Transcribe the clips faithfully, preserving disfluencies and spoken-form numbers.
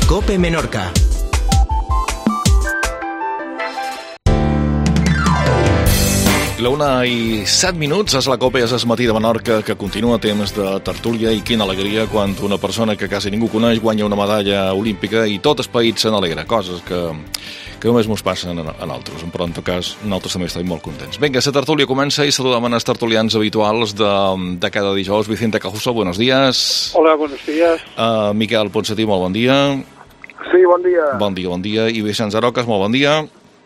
COPE Menorca. La una i set minuts és la COPE, és el matí de Menorca, que continua a temps de tertúlia, i quina alegria quan una persona que quasi ningú coneix guanya una medalla olímpica i tot el país se n'alegra, coses que, que només mos passen a, a nosaltres, però en tot cas nosaltres també estem molt contents. Vinga, la tertúlia comença i saludem els tertulians habituals de, de cada dijous. Vicente Cajuso, buenos días. Hola, buenos días. Uh, Miquel Ponsatí, molt bon dia. Sí, bon dia. Bon dia, bon dia. I Vicenç Arocas, molt bon dia.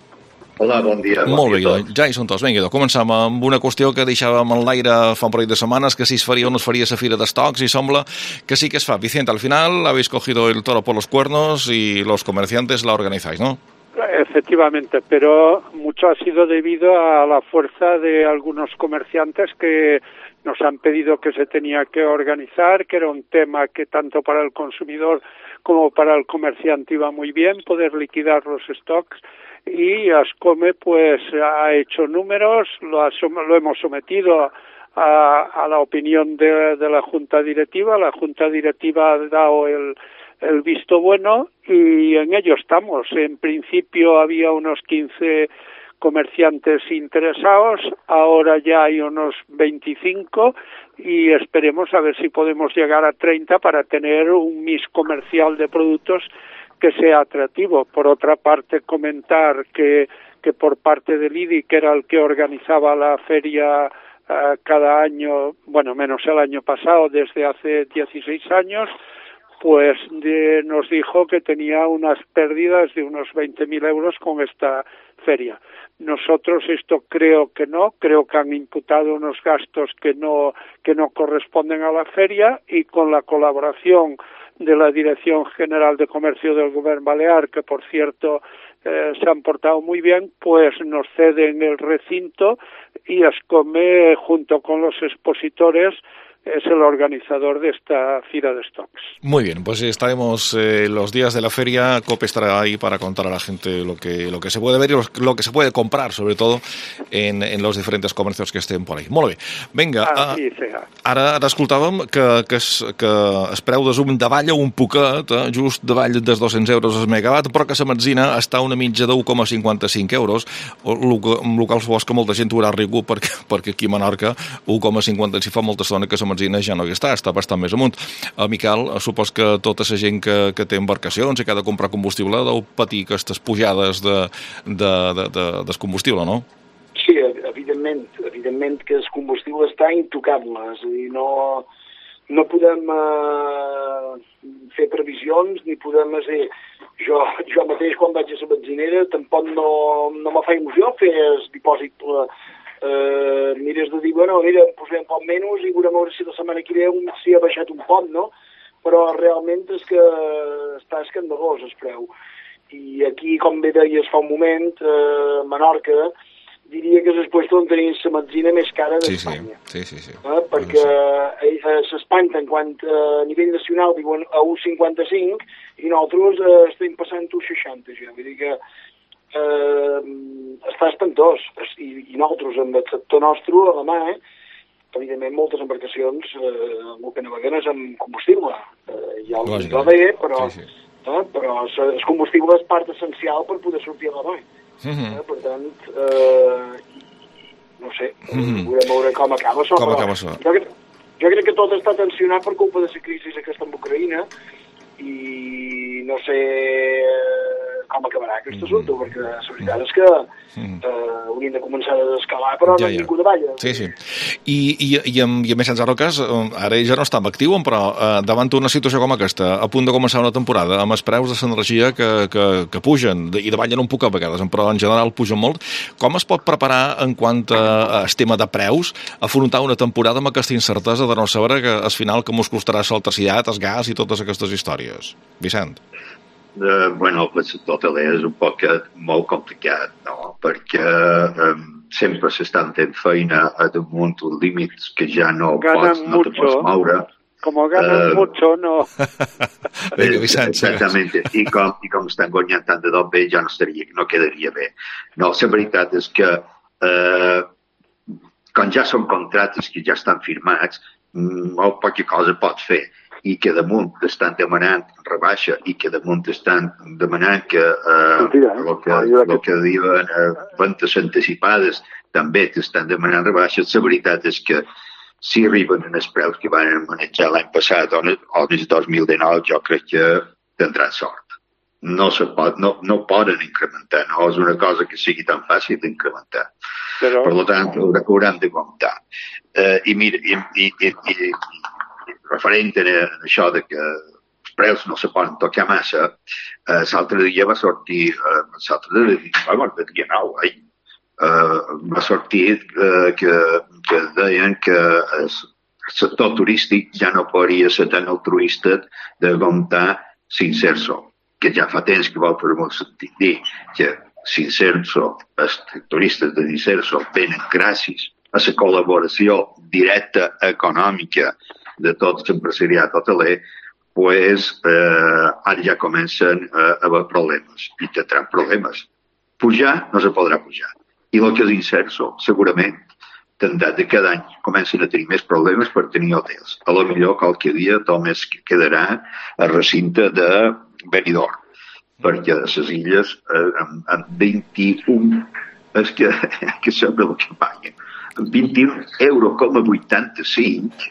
Hola, bon dia. Bon Molt dia bé, doncs, ja hi són tots. Vinga, començam amb una qüestió que deixàvem en l'aire fa un parell de setmanes, que si es faria o no es faria la fira d'estocs, i sembla que sí que es fa. Vicente, al final habéis cogido el toro por los cuernos y los comerciantes la organizáis, ¿no? Efectivamente, pero mucho ha sido debido a la fuerza de algunos comerciantes que nos han pedido que se tenía que organizar, que era un tema que tanto para el consumidor como para el comerciante iba muy bien, poder liquidar los stocks. Y Ascome pues ha hecho números, lo, ha, lo hemos sometido a, a la opinión de, de la Junta Directiva. La Junta Directiva ha dado el, el visto bueno y en ello estamos. En principio había unos quince comerciantes interesados, ahora ya hay unos veinticinco y esperemos a ver si podemos llegar a treinta para tener un mix comercial de productos que sea atractivo. Por otra parte, comentar que, que por parte del I D I, que era el que organizaba la feria uh, cada año, bueno, menos el año pasado, desde hace dieciséis años, pues de, nos dijo que tenía unas pérdidas de unos veinte mil euros con esta feria. Nosotros esto creo que no, creo que han imputado unos gastos que no, que no corresponden a la feria, y con la colaboración de la Dirección General de Comercio del Gobierno Balear, que por cierto eh, se han portado muy bien, pues nos ceden el recinto y Ascome, junto con los expositores, es el organizador de esta fira de stocks. Muy bien, pues estaremos eh, los días de la feria. COPE estará ahí para contar a la gente lo que, lo que se puede ver y lo, lo que se puede comprar, sobre todo en, en los diferents comercios que estén por ahí. Molt bé. Vinga, ah, uh, sí, sí. ara, ara escoltàvem que, que, es, que es preu de Zoom davalla un poquet, eh, just davall dels dos-cents euros el megawatt, però que la metzina està una mitja de u coma cinquanta-cinc euros, el que, el que els que molta gent ho haurà rigut, perquè, perquè aquí a Menorca u coma cinquanta-cinc fa molta estona que la metzina ja no hi està, està bastant més amunt. Uh, Miquel, supos que tota la gent que, que té embarcacions i que ha de comprar combustible deu patir aquestes pujades de, de, de, de, de combustible, no? Sí, evidentment, evidentment que el combustible està intocable, és a dir, no, no podem eh, fer previsions, ni podem dir, jo, jo mateix quan vaig a la benzinera tampoc no, no me fa il·lusió fer el dipòsit Uh, mires de dir, bueno, mira, em posarem un poc menys i veurem veure si la setmana que ve si ha baixat un poc, no? Però realment és que està escandalós el preu. I aquí, com bé deies fa un moment, uh, Menorca, diria que és el lloc on tenim la metzina més cara d'Espanya. Sí, sí, sí. sí. Uh, perquè uh, s'espanten quan uh, a nivell nacional diuen a u cinquanta-cinc i nosaltres uh, estem passant a u seixanta ja. Vull dir que Uh, està espantós, I, i nosaltres amb el sector nostre a la mà, eh, evidentment moltes embarcacions uh, el que naveguen és amb combustible, uh, hi ha el control, però, sí, sí. Uh, però el combustible és part essencial per poder sortir a la mà. Uh-huh. Uh, per tant, uh, no sé, uh-huh. veurem veure com acaba això. Com acaba això? Jo, jo crec que tot està tensionat per culpa de la crisi aquesta en Ucraïna i no sé com acabarà aquest mm. assumpte, perquè la veritat és que mm. eh, haurien de començar a desescalar, però ja, no ja. ningú davalla. Sí, sí. I, i, i, amb, i amb Vicenç Arocas, ara ja no està en actiu, però eh, davant d'una situació com aquesta, a punt de començar una temporada, amb els preus de l'energia que, que, que pugen, i davallen un poc a vegades, però en general pugen molt, com es pot preparar en quant a, a tema de preus, afrontar una temporada amb aquesta incertesa de no saber que al final que mos costarà l'electricitat, el gas i totes aquestes històries? Vicent? Uh, bueno, el sector hoteler és un poc molt complicat, no? Perquè um, sempre s'estan fent feina a damunt els límits que ja no pots, no te pots moure. Como ganan uh, mucho, no. Vinga, Vicent. Exactament, I com, i com estan guanyant tant de tot bé, ja no, estaria, no quedaria bé. No, la veritat és que uh, quan ja són contractes que ja estan firmats, molt poca cosa pots fer. i que damunt estan demanant rebaixa i que damunt estan demanant que eh, el que, el que diuen eh, ventes anticipades també estan demanant rebaixes, la veritat és que si arriben en els preus que van manejar l'any passat o en el dos mil dinou, jo crec que tindran sort. No, se pot, no, no poden incrementar, no és una cosa que sigui tan fàcil d'incrementar. Però... Per tant, ho hauran de comptar. Eh, I mira, i, i, i, i referent a això de que els preus no se poden tocar massa, eh, l'altre dia va sortir, eh, l'altre dia, va el dia nou, eh, eh, va sortir eh, que, que deien que el sector turístic ja no podria ser tan altruista de comptar Cinserso, que ja fa temps que vol per molt sentit dir que Cinserso, els turistes de Cinserso venen gràcies a la col·laboració directa econòmica de tot l'empresariat hoteler, pues, eh, ara ja comencen a haver problemes i tindran problemes. Pujar no se podrà pujar. I el que és Cinserso, segurament, tindrà de cada any comencen a tenir més problemes per tenir hotels. A lo millor qualque dia només quedarà a recinte de Benidorm, perquè a les illes eh, amb, amb vint-i-un és que, que sembla el que paguen. Amb vint-i-un euro coma vuitanta-cinc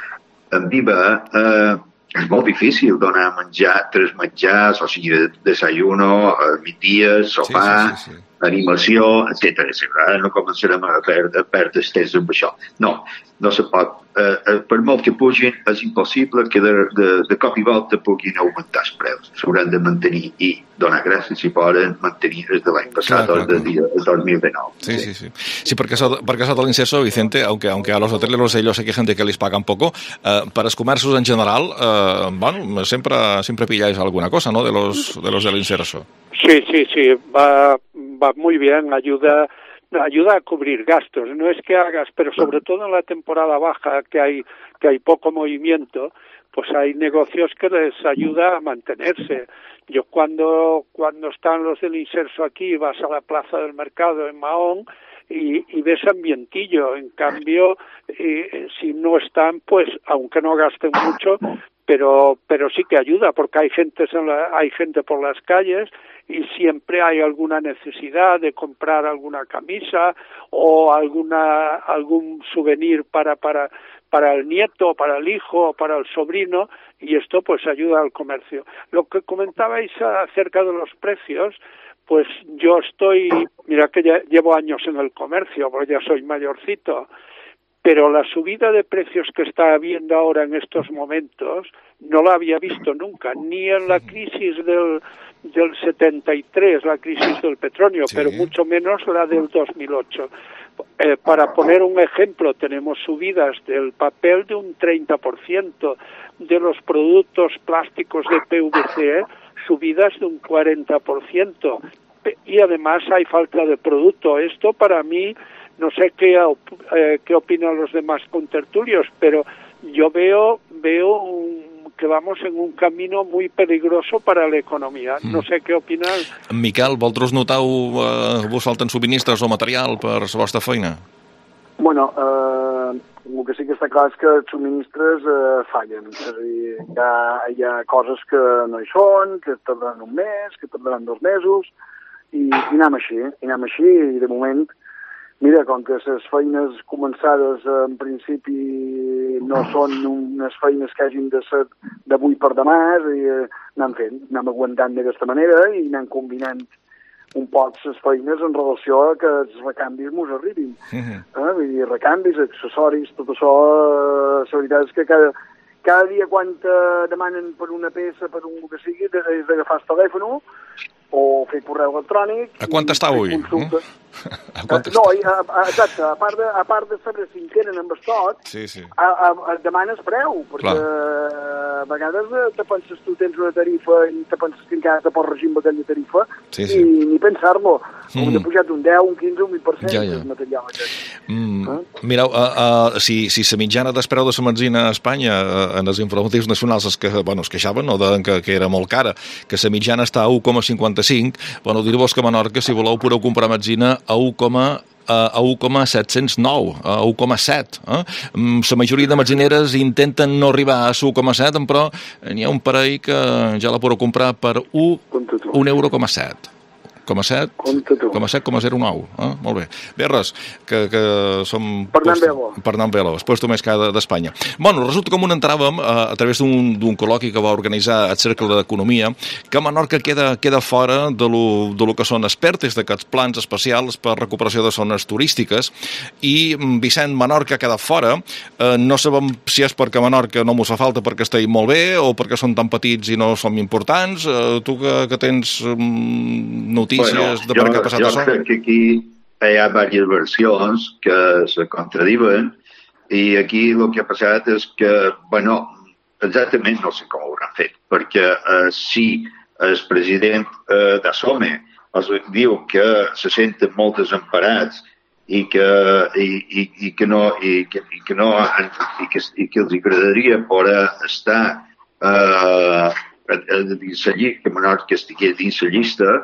en Viva eh, és molt difícil donar a menjar tres menjars, o sigui, desayuno, migdia, sopar, sí, sí, sí, sí. Animació, etcètera. Ara no començarem a perdre, a perdre estès amb això. No, no se pot. Eh, per molt que pugin, és impossible que de, de, de cop i volta puguin augmentar els preus. S'hauran de mantenir i donar gràcies si poden mantenir des de l'any passat o del dos mil dinou. Sí, sí, sí. Sí, porque eso, porque eso del Cinserso, Vicente, aunque, aunque a los hoteleros ellos sé que hay gente que les paga un poco, eh, para los comercios en general, eh, bueno, siempre, siempre pilláis alguna cosa, ¿no?, de los, de los del Cinserso. Sí, sí, sí, va, va muy bien, ayuda, ayuda a cubrir gastos. No es que hagas, pero sobre todo en la temporada baja, que hay, que hay poco movimiento, pues hay negocios que les ayuda a mantenerse. Yo cuando, cuando están los del Cinserso aquí, vas a la Plaza del Mercado en Mahón y, y ves ambientillo. En cambio, eh, si no están, pues aunque no gasten mucho, pero pero sí que ayuda, porque hay gente en la, hay gente por las calles y siempre hay alguna necesidad de comprar alguna camisa o alguna algún souvenir para para para el nieto, para el hijo, para el sobrino, y esto pues ayuda al comercio. Lo que comentabais acerca de los precios, pues yo estoy, mira que ya llevo años en el comercio, porque ya soy mayorcito, pero la subida de precios que está habiendo ahora en estos momentos no la había visto nunca, ni en la crisis del, del setenta y tres, la crisis del petróleo, sí, pero mucho menos la del dos mil ocho. Eh, para poner un ejemplo, tenemos subidas del papel de un treinta por ciento, de los productos plásticos de P V C, subidas de un cuarenta por ciento, y además hay falta de producto. Esto para mí, no sé qué, eh, qué opinan los demás contertulios, pero yo veo veo un, que vamos en un camino muy peligroso para la economia. No sé què opinen. Miquel, vosaltres noteu eh, vos falten subministres o material per la vostra feina? Bueno, eh, el que sí que està clar és que els subministres eh, fallen. És a dir, hi ha, hi ha coses que no hi són, que tardaran un mes, que tardaran dos mesos, i, i anem així, i anem així, i de moment, mira, com que les feines començades en principi no són unes feines que hagin de ser d'avui per demà, i eh, anem fent, anem aguantant d'aquesta manera i anem combinant un poc les feines en relació a que els recanvis mos arribin. Uh-huh. eh? Vull dir, recanvis, accessoris, tot això, eh, la veritat és que cada, cada dia quan te demanen per una peça, per un que sigui, és d'agafar el telèfon o fer correu electrònic. A quant està avui? A quant està? No, a, a, exacte, a part, de, a part de saber si en tenen amb estot, sí, sí. A, a, a demanes preu, perquè Clar. a vegades te penses tu tens una tarifa i te penses que encara te pots regir amb aquella tarifa, sí, sí. i ni pensar-lo. Mm. Hem pujat un deu, un quinze, un vint per cent ja, ja. del material aquest. Mm. Eh? Mireu, uh, uh, si, si la mitjana d'espreu de la benzina a Espanya, uh, en els informatius nacionals es, que, bueno, es queixaven, no, de, que, que era molt cara, que la mitjana està a u coma cinquanta-cinc, bueno, dir-vos que a Menorca, si voleu, podeu comprar benzina a un coma a un coma set-cents nou, a un coma set. Eh? La majoria de benzineres intenten no arribar a l'u coma set, però n'hi ha un parell que ja la podeu comprar per un euro coma set. Com a set, com a set coma zero nou. Eh? Molt bé. Bé, res, que, que som... Per anar amb velo. Per anar amb velo, el puesto més car d'Espanya. Bueno, resulta com un entràvem a, a través d'un col·loqui que va organitzar el Cercle d'Economia, que Menorca queda, queda fora de lo, de lo que són expertes d'aquests plans especials per recuperació de zones turístiques, i Vicent, Menorca queda fora. Eh, no sabem si és perquè Menorca no mos fa falta perquè estigui molt bé, o perquè són tan petits i no som importants. Eh, tu que, que tens um, notícies Bueno, de per què ha passat jo això? crec que aquí hi ha diverses versions que se contradiuen, i aquí el que ha passat és que, bueno, exactament no sé com ho hauran fet, perquè eh, si el president eh, d'Assome els diu que se senten molt desemparats i que, i, i, i que no i que, i que no i que, i que els agradaria poder estar eh, dins la llista, que Menorca estigués dins la llista,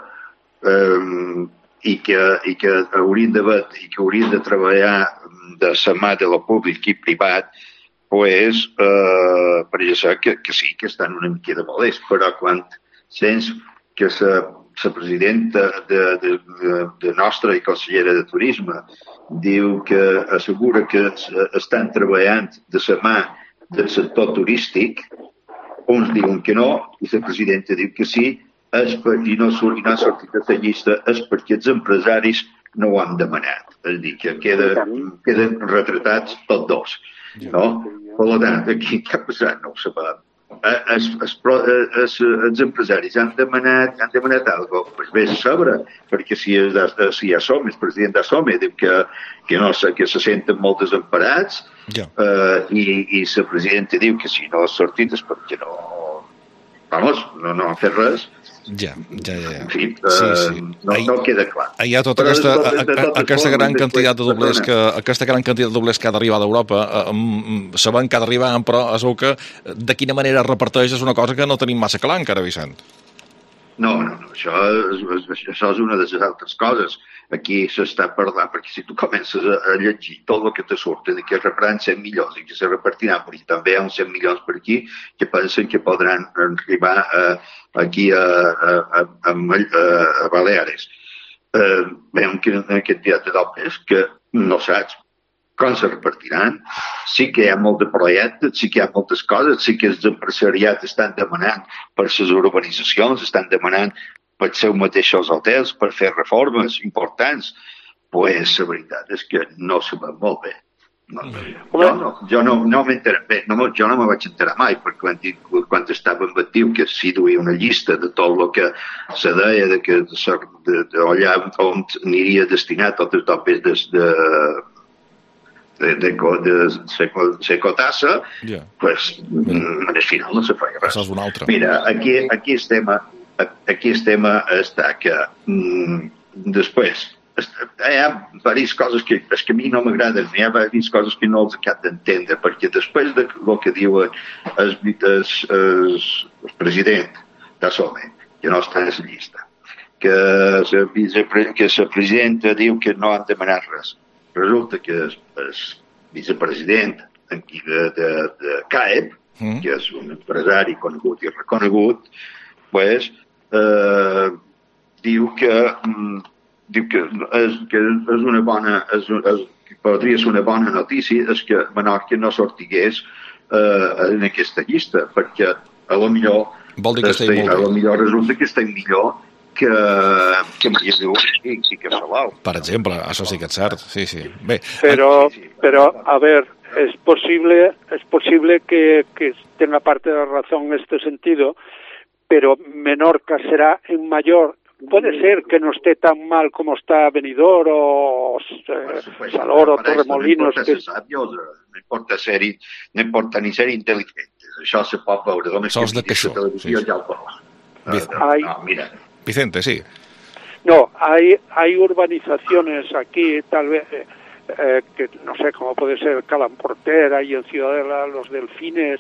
Um, i que, i que haurien de, i que haurien de treballar de la mà de lo públic i privat, pues, uh, pareix ser que, que sí, que estan una mica de molest, però quan sents que la presidenta de, de, de, de nostra i consellera de Turisme diu que assegura que estan treballant de la mà del sector turístic, uns diuen que no, i la presidenta diu que sí, és per, i no, i no ha sortit de la llista, és perquè els empresaris no ho han demanat. És a dir, que queda, queden retratats tots dos. No? Per tant, aquí què ha passat? No ho sabem. Es, es, es, els empresaris han demanat, han demanat alguna cosa. Pues bé, se sabrà, perquè si, és, si Assome, el president d'Assome, diu que, que, no, que se senten molt desemparats, ja. eh, i, i la presidenta diu que si no ha sortit és perquè no, vamos, no, no han fet res. Ja, ja, ja. En fi, uh, sí, sí. No, no queda clar. Hi ha tota aquesta, a, a, aquesta gran quantitat de doblers que, aquesta gran quantitat de doblers que ha d'arribar d'Europa, eh, sabem que ha d'arribar, però es veu que de quina manera es reparteix és una cosa que no tenim massa clar encara, Vicent. No, no, no, això és, això és una de les altres coses. Aquí s'està parlant, perquè si tu comences a, a llegir tot el que te surt, de que reparan cent milions i que se repartiran, perquè també hi ha uns cent milions per aquí que pensen que podran arribar a, aquí a, a, a, a, a Baleares. Eh, veiem que aquest dia de dobles que no saps com se repartiran. Sí que hi ha molt de projectes, sí que hi ha moltes coses, sí que els empresariats estan demanant per les urbanitzacions, estan demanant per ser mateixos hotels, per fer reformes importants. Pues la veritat és que no sabem molt bé. No, jo no, jo no, no m'enteré bé, no, jo no me vaig enterar mai, perquè quan, quan estava en Batiu, que s'hi duia una llista de tot el que se deia, de que de, de, de allà on aniria destinat tots els topes de, de de, de, de, de Secotassa, yeah. Pues mm. al final no se fa res. Això és una altra. Mira, aquí, aquí el tema, aquí el tema està que mm, després hi ha diverses coses que, que a mi no m'agraden, hi ha diverses coses que no els acabo d'entendre, perquè després de lo que diuen el, el, el, el president d'Assome, que no està en la llista, que la, que la presidenta diu que no han demanat res. Resulta que el, el vicepresident de, de, de C A E P, mm. que és un empresari conegut i reconegut, pues, eh, diu que mm, diu que és, que és una bona és, és, podria ser una bona notícia és que Menorca no sortigués eh, en aquesta llista, perquè a lo millor vol dir que estem molt bé. A lo millor resulta que estem millor que, que Manlleu i, i que Salou. Per exemple, això sí que és cert, sí, sí. Bé, pero, pero, a ver, es posible, es posible que, que tenga parte de razón en este sentido, pero Menorca será en mayor. Puede ser que no esté tan mal como está Benidorm o eh, Salor o Torremolinos. No importa, que... no importa, ser, no importa ni ser intel·ligents. Això se pot veure. Només Sols de queixó. Sí, sí. Ja ho uh, hay... no, mira. Vicente, sí. No, hay, hay urbanizaciones aquí, tal vez, eh, eh, que no sé cómo puede ser Calamportera y en Ciudadela, los Delfines,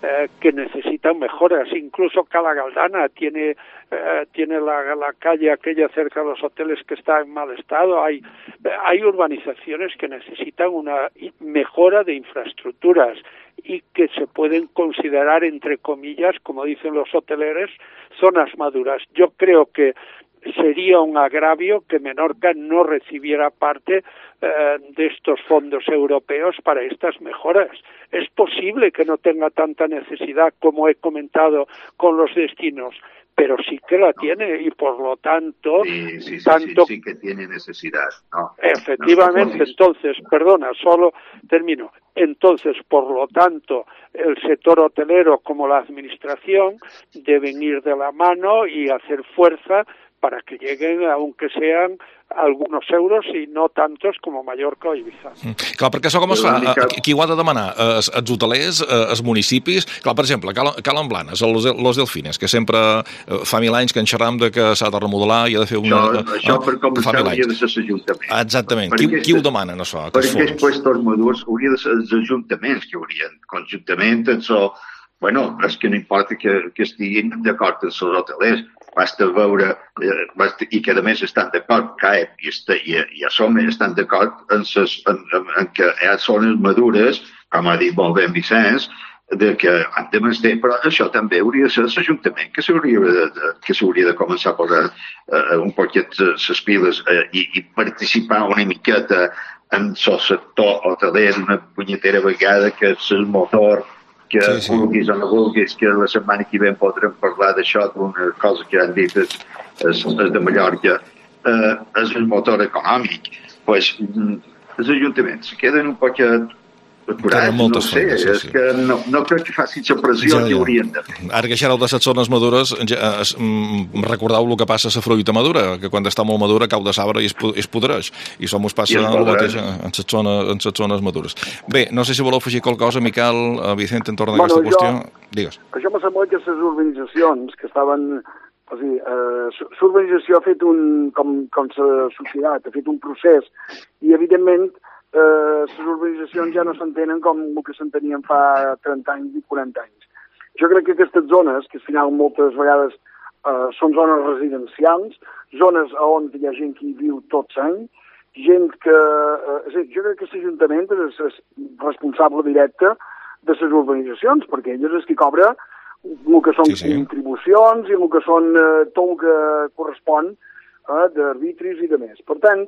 eh, que necesitan mejoras. Incluso Cala Galdana tiene eh, tiene la, la calle aquella cerca de los hoteles que está en mal estado. Hay, hay urbanizaciones que necesitan una mejora de infraestructuras y que se pueden considerar, entre comillas, como dicen los hoteleros, zonas maduras. Yo creo que sería un agravio que Menorca no recibiera parte eh, de estos fondos europeos para estas mejoras. Es posible que no tenga tanta necesidad, como he comentado, con los destinos, pero sí que la tiene y por lo tanto... Sí, sí, sí, tanto... sí, sí que tiene necesidad. No, Efectivamente, no, entonces, perdona, solo termino. Entonces, por lo tanto, el sector hotelero como la administración deben ir de la mano y hacer fuerza para que lleguen, aunque sean algunos euros i no tantos com a Mallorca o Ibiza. Mm. Clar, perquè això com es fa? Qui ho ha de demanar? Els, els hotelers, els municipis? Clar, per exemple, Cala Blanes, los, los Delfines, que sempre fa mil anys que en xerram de que s'ha de remodelar i ha de fer una... Això, això per començar, hauria de ser l'Ajuntament. Exactament. Qui, qui ho demana, això? Per aquests puestos madurs hauria de ser els ajuntaments que haurien, conjuntament, això... Bueno, és que no importa que, que estiguin d'acord amb els hotelers, basta veure, eh, basta, i que a més estan d'acord, C A E P i, este, i, i a Som estan d'acord en, en, en, en que hi ha zones madures, com ha dit molt bé en Vicenç, de que han de mantenir, però això també hauria de ser l'Ajuntament, que s'hauria de, de, que s'hauria de començar a posar eh, un poquet les piles eh, i, i participar una miqueta en el sector hoteler una punyetera vegada que és el motor que sí, sí. vulguis o no vulguis, que la setmana que ve podrem parlar d'això, d'una cosa que han dit és, és, és de Mallorca, eh, és el motor econòmic. Pues, els ajuntaments queden un poc acurats, no sé, feines, sí, és sí. que no, no crec que facin la pressió ja, ja. que haurien de fer. Ara que xerreu de les zones madures, ja, es, mm, recordeu el que passa a la fruita madura, que quan està molt madura cau de sabre i es, es podreix, i això ens passa el mateix en les zones, en les zones madures. Bé, no sé si voleu afegir qualque cosa, Miquel, Vicent, en torn a aquesta bueno, qüestió. Digues. Això m'ha semblat que les urbanitzacions que estaven... O sigui, eh, l'urbanització ha fet un... com, com la societat, ha fet un procés i, evidentment, les eh, urbanitzacions ja no s'entenen com el que s'entenien fa trenta anys i quaranta anys. Jo crec que aquestes zones, que al final moltes vegades eh, són zones residencials, zones on hi ha gent que hi viu tots anys, gent que... Eh, jo crec que l'Ajuntament és, és responsable directe de les urbanitzacions, perquè elles és qui cobra el que són sí, sí. contribucions i el que són eh, tot el que correspon eh, d'arbitris i de més. Per tant,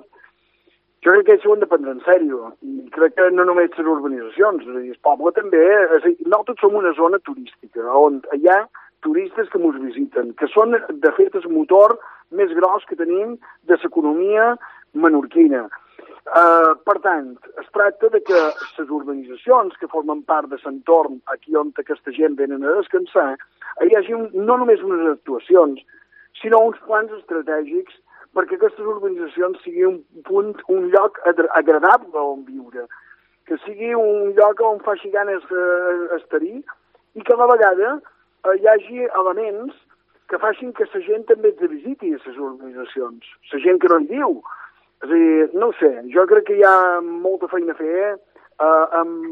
jo crec que això ho hem de prendre en sèrio, i crec que no només les urbanitzacions, és a dir, el poble també, és a dir, nosaltres som una zona turística, on hi ha turistes que ens visiten, que són, de fet, el motor més gros que tenim de l'economia menorquina. Uh, per tant, es tracta de que les urbanitzacions que formen part de l'entorn, aquí on aquesta gent venen a descansar, hi hagi un, no només unes actuacions, sinó uns plans estratègics perquè aquestes urbanitzacions sigui un punt, un lloc agradable on viure, que sigui un lloc on faci ganes eh, estar-hi i que a la vegada eh, hi hagi elements que facin que la gent també es visiti a les urbanitzacions, la gent que no hi viu. És a dir, no ho sé, jo crec que hi ha molta feina a fer eh,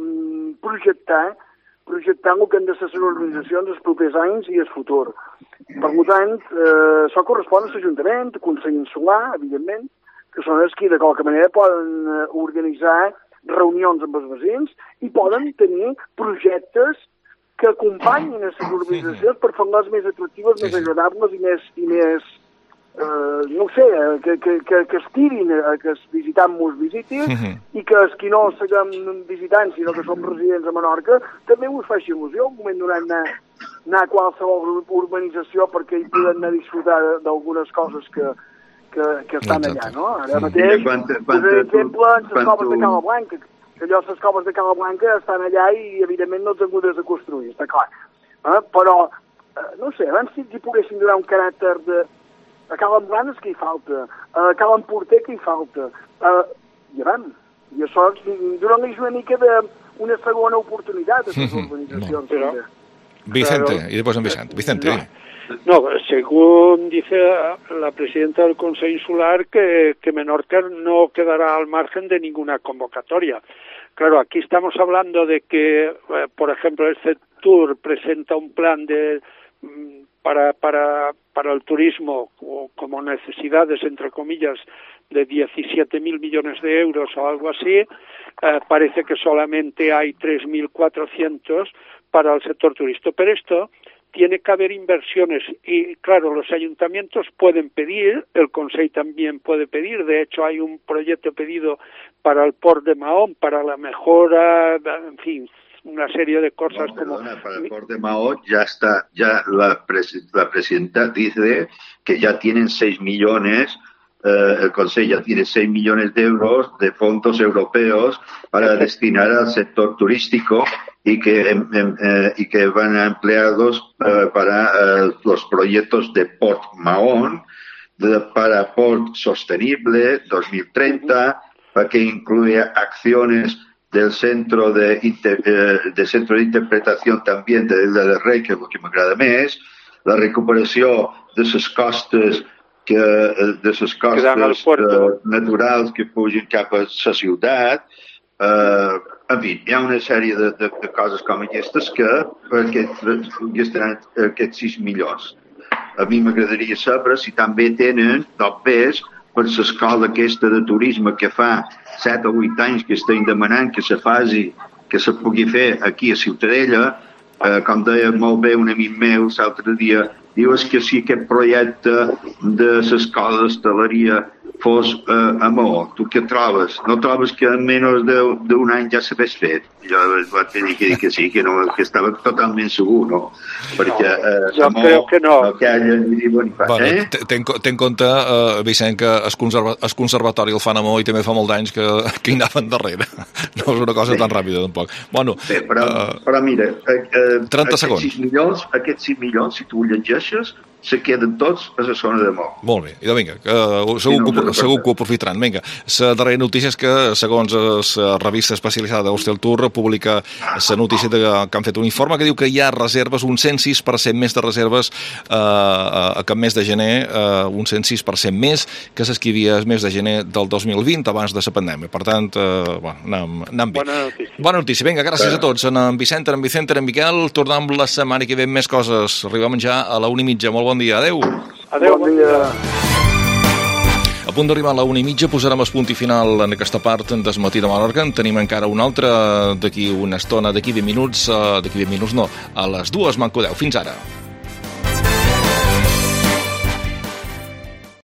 en projectar projectant el que han de ser les organitzacions els propers anys i el futur. Per tant, eh, això correspon a l'Ajuntament, al Consell Insular, evidentment, que són els que de qualque manera poden organitzar reunions amb els veïns i poden tenir projectes que acompanyin a les urbanitzacions per fer-les més atractives, més agradables i més, i més eh, no sé, que, que, que, que estirin a que els visitants mos visitin uh-huh. i que els que no seguim visitant, sinó que som residents a Menorca, també us faci il·lusió un moment donat anar, anar a qualsevol urbanització perquè hi poden anar a disfrutar d'algunes coses que, que, que estan allà, no? Ara mateix, per exemple, en les coves de Cala Blanca, que allò, les coves de Cala Blanca estan allà i evidentment no els han hagut de construir, està clar. Eh? Però, eh, no sé, abans si hi poguessin donar un caràcter de... A Cala Blanes que hi falta, a Cala Porter que hi falta, uh, i vam, i això donar-li una mica d'una segona oportunitat a les organizacions. Pero, Vicente, claro, y después en Vicente. Vicente. No, no, según dice la presidenta del Consejo Insular, que, que Menorca no quedará al margen de ninguna convocatoria. Claro, aquí estamos hablando de que, eh, por ejemplo, el CETUR presenta un plan de para para para el turismo como necesidades, entre comillas, de diecisiete mil millones de euros o algo así. Eh, parece que solamente hay tres mil cuatrocientos para el sector turístico, pero esto tiene que haber inversiones y, claro, los ayuntamientos pueden pedir, el Consell también puede pedir, de hecho hay un proyecto pedido para el Port de Mahón, para la mejora, en fin, una serie de cosas no, como... Perdona, para el Port de Mahón ya está, ya la, pres la presidenta dice que ya tienen seis millones, eh, el Consell ya tiene seis millones de euros de fondos europeos para destinar al sector turístico y que, eh, y que van a empleados eh, para eh, los proyectos de Port Mahón, de, para Port Sostenible dos mil treinta, para que incluya acciones del centro de, inter, eh, de centro de interpretación también de l'Illa del Rei, que és el que m'agrada més, la recuperació de les costes que, de les costes eh, naturals que pugen cap a la ciutat. Eh, en fi, hi ha una sèrie de, de, de coses com aquestes que gastaran aquests sis milions. A mi m'agradaria saber si també tenen topers per l'escola aquesta de turisme que fa set o vuit anys que estem demanant que se faci, que se pugui fer aquí a Ciutadella. Eh, com deia molt bé un amic meu l'altre dia, diu és que si aquest projecte de l'escola d'hostaleria fos eh, a Maó, tu què trobes? No trobes que en menys d'un any ja s'hagués fet? Jo vaig dir que, que sí, que, no, que estava totalment segur, no? Perquè eh, jo a Maó, crec que no. Que haya, bueno, eh? Ten, ten compte, eh, Vicent, que el, conserva, el conservatori el fan a Maó i també fa molts anys que, que hi anaven darrere. No és una cosa sí. tan ràpida, tampoc. Bueno, sí, però, uh, però mira, eh, trenta segons. Aquests sis milions, aquests sis milions, si tu ho llegeixes, se queden tots a la zona de Maó. Molt bé, idò, vinga, que, uh, segur, sí, no, que, segur que ho aprofitaran. Vinga, la darrera notícia és que, segons la revista especialitzada d'Hostel Tour, publica la notícia de, que han fet un informe que diu que hi ha reserves, un cent sis per cent més de reserves eh, a aquest mes de gener, eh, un cent sis per cent més que les que hi havia el mes de gener del dos mil vint, abans de la pandèmia. Per tant, eh, bueno, anem, anem bé. Bona notícia. Bona notícia. Vinga, gràcies a tots. En, en Vicent, en Vicent, en Miquel, tornem la setmana que ve amb més coses. Arribem ja a la una i mitja. Molt bon dia. Adéu. Adéu, bon dia. A punt d'arribar a la una i mitja posarem el punt i final en aquesta part del matí de Menorca. En tenim encara una altra d'aquí una estona, d'aquí vint minuts, d'aquí vint minuts no, a les dues manco deu. Fins ara.